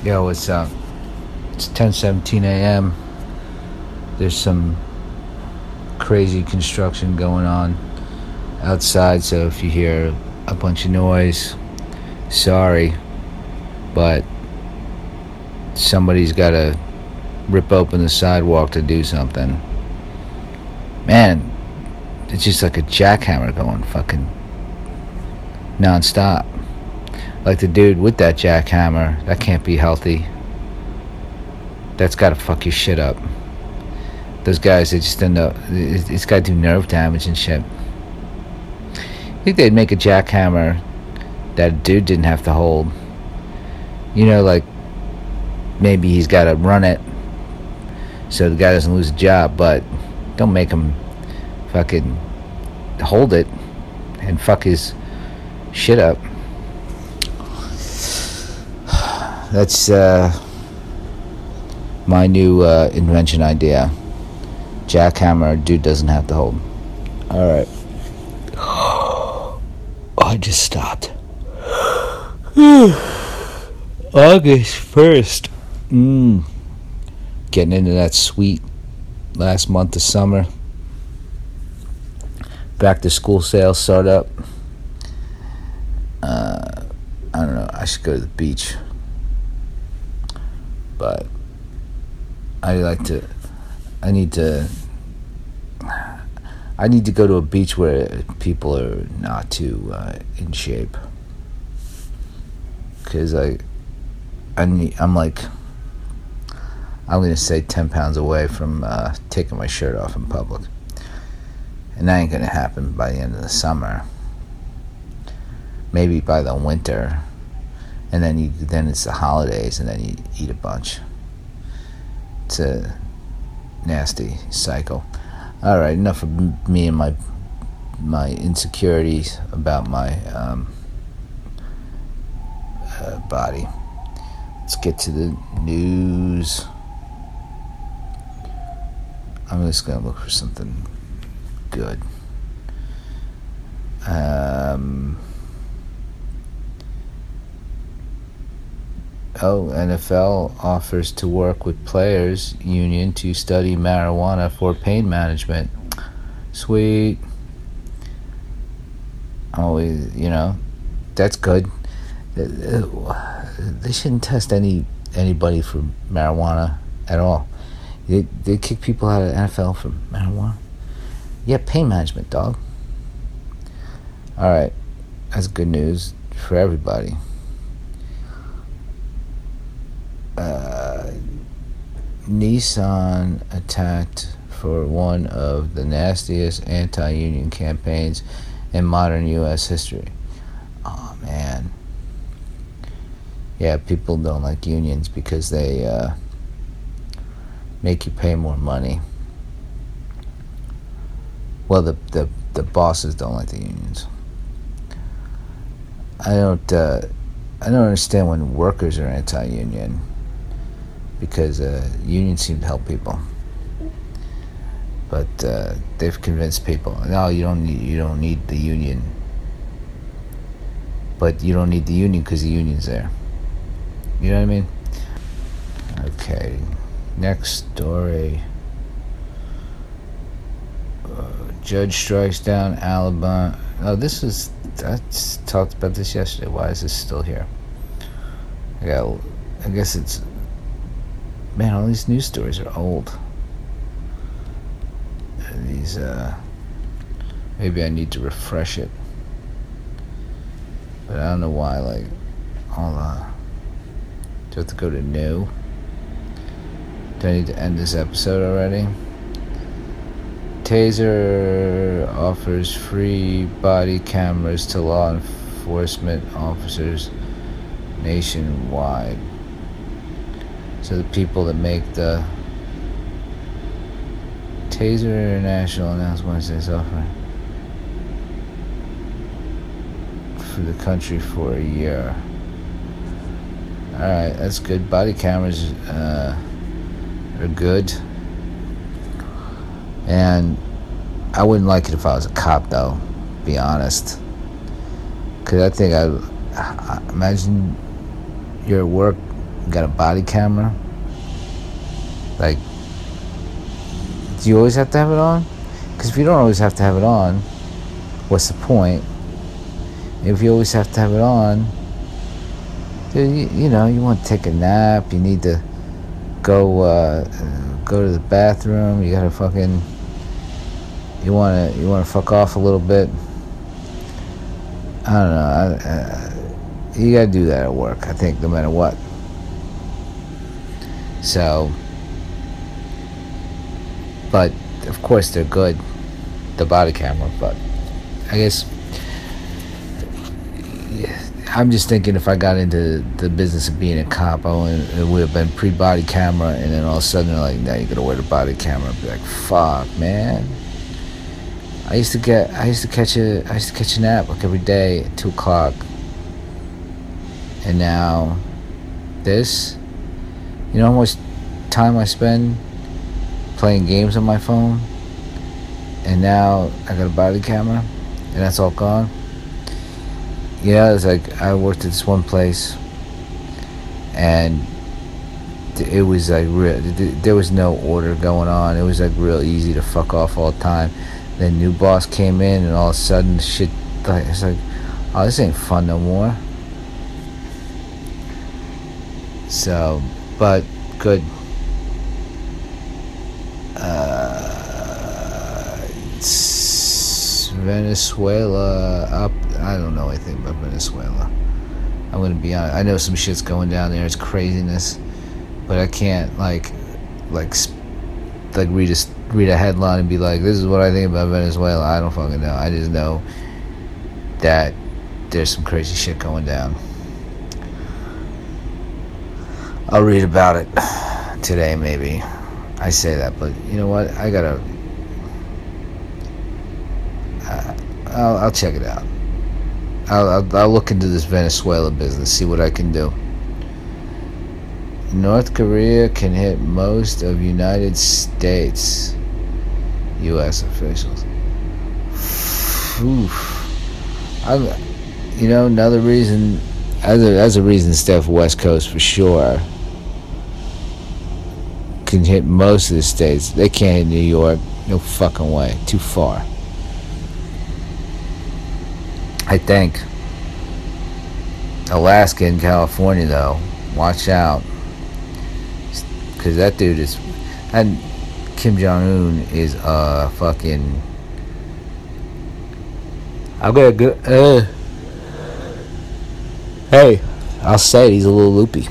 Yo, what's up? It's 10:17 a.m. There's some crazy construction going on outside, so if you hear a bunch of noise, sorry, but somebody's got to rip open the sidewalk to do something. Man, it's just like a jackhammer going fucking non-stop. Like the dude with that jackhammer, that can't be healthy. That's gotta fuck your shit up. Those guys, they just end up, it's gotta do nerve damage and shit. I think they'd make a jackhammer that a dude didn't have to hold. You know, like, maybe he's gotta run it so the guy doesn't lose a job, but don't make him fucking hold it and fuck his shit up. That's my new invention idea. Jackhammer, dude doesn't have to hold. Alright. I just stopped. August 1st. Getting into that sweet last month of summer. Back to school sales start up. I don't know, I should go to the beach. But I need to go to a beach where people are not too in shape, because I'm gonna say 10 pounds away from taking my shirt off in public, and that ain't gonna happen by the end of the summer. Maybe by the winter, and then it's the holidays, and then you eat a bunch. It's a nasty cycle. All right, enough of me and my insecurities about my body. Let's get to the news. I'm just gonna look for something good. NFL offers to work with players union to study marijuana for pain management. Sweet. Always, that's good. They shouldn't test anybody for marijuana at all. They kick people out of the NFL for marijuana. Yeah, pain management, dog. All right, that's good news for everybody. Nissan attacked for one of the nastiest anti-union campaigns in modern U.S. history. Oh, man. Yeah, people don't like unions because they make you pay more money. Well, the bosses don't like the unions. I don't understand when workers are anti-union, because unions seem to help people, but they've convinced people, no, you don't need the union, but you don't need the union because the union's there. You know what I mean? Okay, next story. Judge strikes down Alabama. Oh, I talked about this yesterday. Why is this still here? I guess it's... Man, all these news stories are old. These, maybe I need to refresh it. But I don't know why, do I have to go to new? Do I need to end this episode already? Taser offers free body cameras to law enforcement officers nationwide. So the people that make the Taser International announced Wednesday's offer for the country for a year. Alright, that's good. Body cameras are good. And I wouldn't like it if I was a cop, though, be honest. Because I think I imagine you're at work You got a body camera. Like, do you always have to have it on? Because if you don't always have to have it on, what's the point? If you always have to have it on, you know, you want to take a nap, you need to go to the bathroom, you gotta fucking, you wanna fuck off a little bit. I don't know. You gotta do that at work, I think, no matter what. So, but of course they're good, the body camera. But I guess I'm just thinking, if I got into the business of being a cop, it would have been pre-body camera, and then all of a sudden they're like, now you gotta wear the body camera. I'd be like, fuck, man. I used to catch a nap like every day at 2:00, and now this. You know how much time I spend playing games on my phone, and now I got a body camera, and that's all gone. Yeah, it's like I worked at this one place, and it was like there was no order going on. It was like real easy to fuck off all the time. Then new boss came in, and all of a sudden shit, like, it's like, oh, this ain't fun no more. So, but good. Venezuela up. I don't know anything about Venezuela. I'm gonna be honest. I know some shit's going down there. It's craziness, but I can't like read a headline and be like, this is what I think about Venezuela. I don't fucking know. I just know that there's some crazy shit going down. I'll read about it today, maybe. I say that, but you know what? I gotta. I'll check it out. I'll look into this Venezuela business, see what I can do. North Korea can hit most of United States. U.S. officials. You know, another reason, as a reason, Steph West Coast for sure can hit most of the states. They can't hit New York. No fucking way. Too far. I think. Alaska and California, though, watch out, because that dude is, and Kim Jong-un is fucking. I'm gonna go. Hey, I'll say it, he's a little loopy.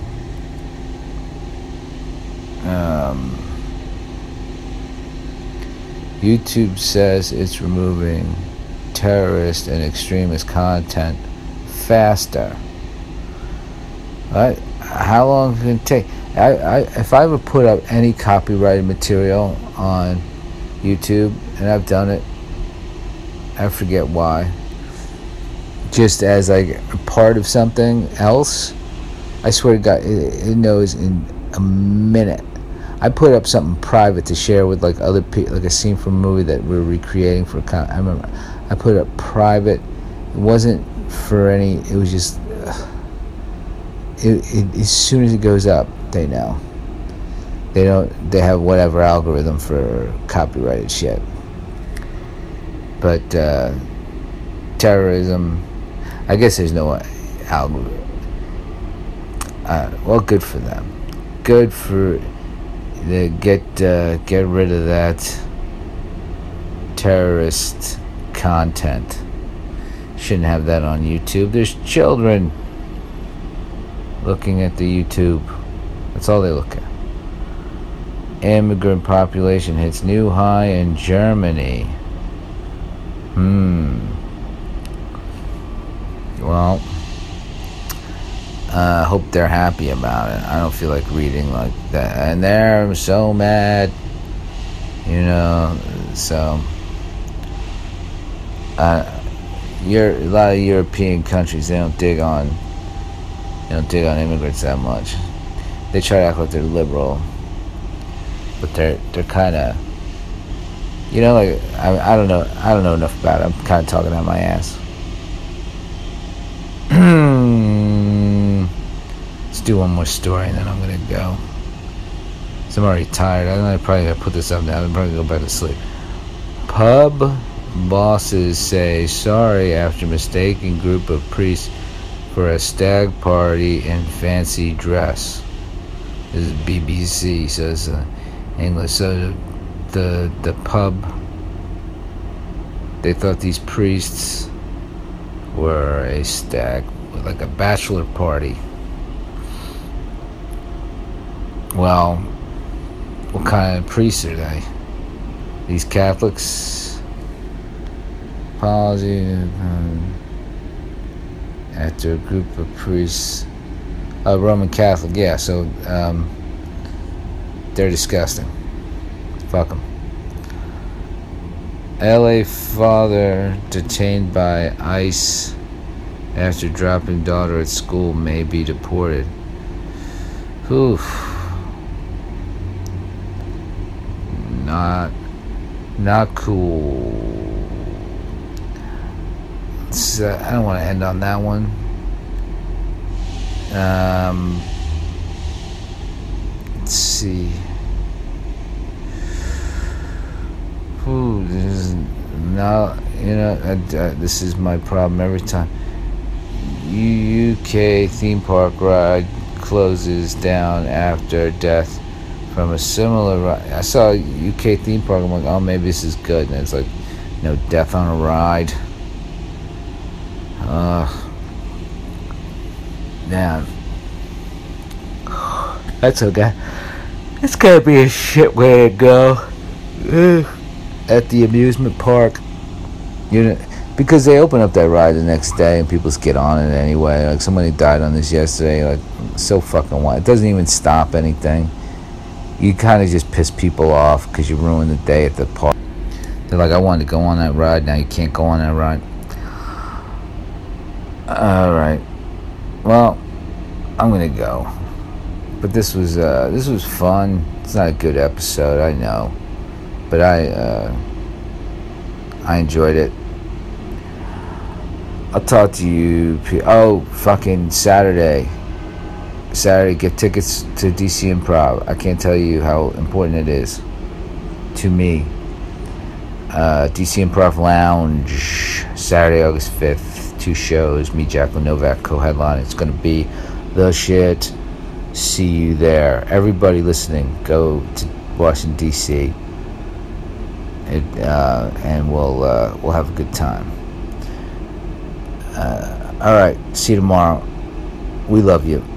YouTube says it's removing terrorist and extremist content faster. Right? How long can it take? If I ever put up any copyrighted material on YouTube, and I've done it, I forget why, just as like a part of something else, I swear to God, it knows in a minute. I put up something private to share with like other people, like a scene from a movie that we're recreating for. I remember I put it up private. It wasn't for any. It was just. As soon as it goes up, they know. They don't. They have whatever algorithm for copyrighted shit. But terrorism, I guess there's no algorithm. Well, good for them. Good for. They get rid of that terrorist content. Shouldn't have that on YouTube. There's children looking at the YouTube. That's all they look at. Immigrant population hits new high in Germany. Well, I hope they're happy about it. I don't feel like reading like that. And they're so mad. You know, so a lot of European countries, they don't dig on immigrants that much. They try to act like they're liberal, but they're kind of, you know, like I don't know enough about it. I'm kind of talking out my ass. Let's do one more story and then I'm gonna go. So I'm already tired. I probably gotta put this up now. I'm probably gonna go back to sleep. Pub bosses say sorry after mistaking group of priests for a stag party in fancy dress. This is BBC, says English. So the pub, they thought these priests were a stag, like a bachelor party. Well, what kind of priests are they? These Catholics? Apology after a group of priests. Roman Catholic, yeah, so they're disgusting. Fuck them. LA father detained by ICE after dropping daughter at school may be deported. Oof. Not cool. I don't want to end on that one. Let's see. Ooh, this is now, this is my problem every time. UK theme park ride closes down after death from a similar ride. I saw a UK theme park. I'm like, oh, maybe this is good. And it's like, death on a ride. Man, that's okay. It's gonna be a shit way to go at the amusement park, because they open up that ride the next day and people just get on it anyway. Like, somebody died on this yesterday. Like, so fucking what? It doesn't even stop anything. You kind of just piss people off because you ruin the day at the park. They're like, I wanted to go on that ride. Now you can't go on that ride. Alright. Well, I'm gonna go. But this was fun. It's not a good episode, I know. But I enjoyed it. I'll talk to you. Fucking Saturday, get tickets to DC Improv. I can't tell you how important it is to me. DC Improv Lounge, Saturday, August 5th. 2 shows. Me, Jacqueline Novak, co-headline. It's going to be the shit. See you there. Everybody listening, go to Washington, D.C. And we'll have a good time. All right. See you tomorrow. We love you.